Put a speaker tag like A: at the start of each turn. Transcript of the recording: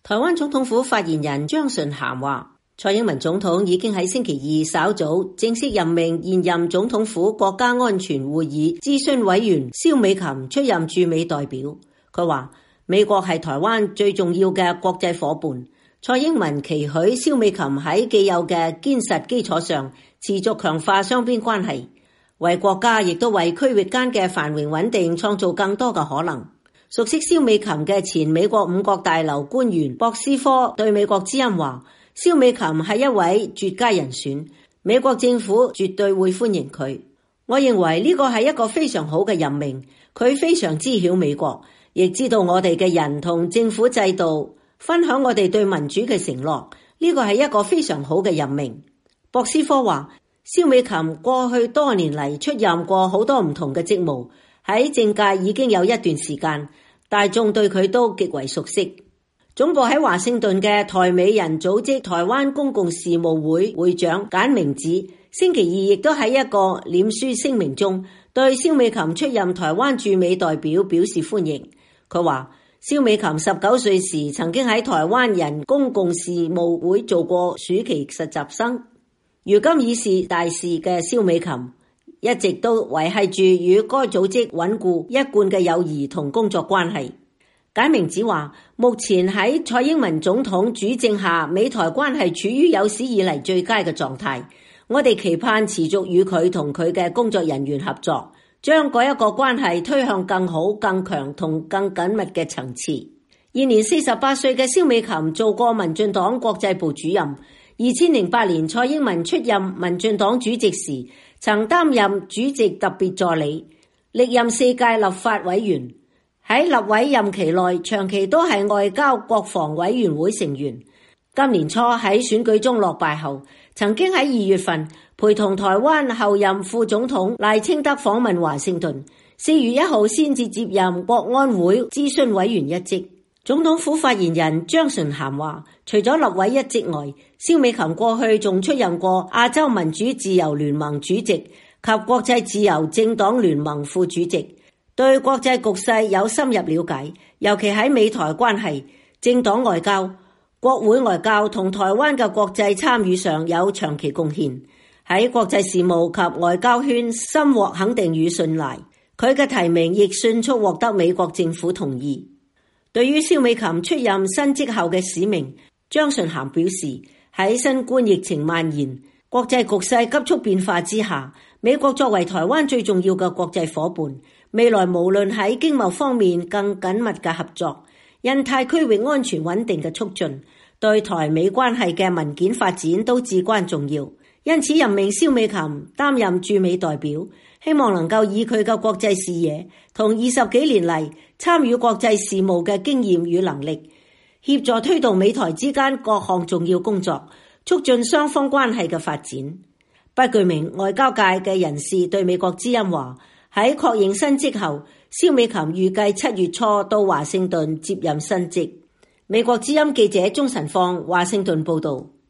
A: 台灣總統府發言人張純涵話，蔡英文總統已經喺星期二稍早正式任命現任總統府國家安全會議諮詢委員蕭美琴出任駐美代表。佢話美國係台灣最重要嘅國際夥伴，蔡英文期許蕭美琴喺既有嘅堅實基礎上持續強化雙邊關係，為國家亦都為區域間嘅繁榮穩定創造更多嘅可能。熟悉蕭美琴嘅前美國五角大樓官員博斯科對美國之音話，蕭美琴係一位絕佳人選，美國政府絕對會歡迎佢。我認為呢個係一個非常好嘅任命，佢非常知曉美國，亦知道我哋嘅人同政府制度，分享我哋對民主嘅承諾，呢個係一個非常好嘅任命。博斯科話，蕭美琴過去多年嚟出任過好多唔同嘅職務，喺政界已經有一段時間，大眾對佢都極為熟悉。總部喺華盛頓嘅台美人組織台灣公共事務會會長簡明子星期二亦都喺一個臉書聲明中對蕭美琴出任台灣駐美代表表示歡迎。佢話蕭美琴19歲時曾經喺台灣人公共事務會做過暑期實習生，如今已是大使嘅蕭美琴一直都維繫住與該組織穩固一貫嘅友誼同工作關係。簡明子話，目前喺蔡英文總統主政下，美台關係處於有史以嚟最佳嘅狀態。我哋期盼持續與佢同佢嘅工作人員合作，將嗰一個關係推向更好、更強同更緊密嘅層次。現年48歲嘅蕭美琴做過民進黨國際部主任，2008年蔡英文出任民進黨主席時，曾擔任主席特別助理，歷任4屆立法委員。喺立委任期內，長期都係外交國防委員會成員。今年初喺選舉中落敗後，曾經喺2月份陪同台灣後任副總統賴清德訪問華盛頓，4月1號先至接任國安會諮詢委員一職。總統府發言人張純涵話，除咗立委一職外，蕭美琴過去仲出任過亞洲民主自由聯盟主席及國際自由政黨聯盟副主席。對國際局勢有深入了解，尤其喺美台關係、政黨外交、國會外交同台灣嘅國際參與上有長期貢獻，喺國際事務及外交圈深獲肯定與信賴。佢嘅提名亦迅速獲得美國政府同意。對於蕭美琴出任新職後嘅使命，張純涵表示，喺新冠疫情蔓延、國際局勢急速變化之下，美國作為台灣最重要嘅國際夥伴，未來無論喺經貿方面更緊密嘅合作、印太區域安全穩定嘅促進、對台美關係嘅文件發展都至關重要。因此任命蕭美琴擔任駐美代表，希望能夠以佢嘅國際視野同20幾年嚟參與國際事務嘅經驗與能力，協助推動美台之間各項重要工作，促進雙方關係嘅發展。不具名外交界嘅人士對美國之音話，喺確認新職後，蕭美琴預計7月初到華盛頓接任新職。美國之音記者鍾晨放華盛頓報道。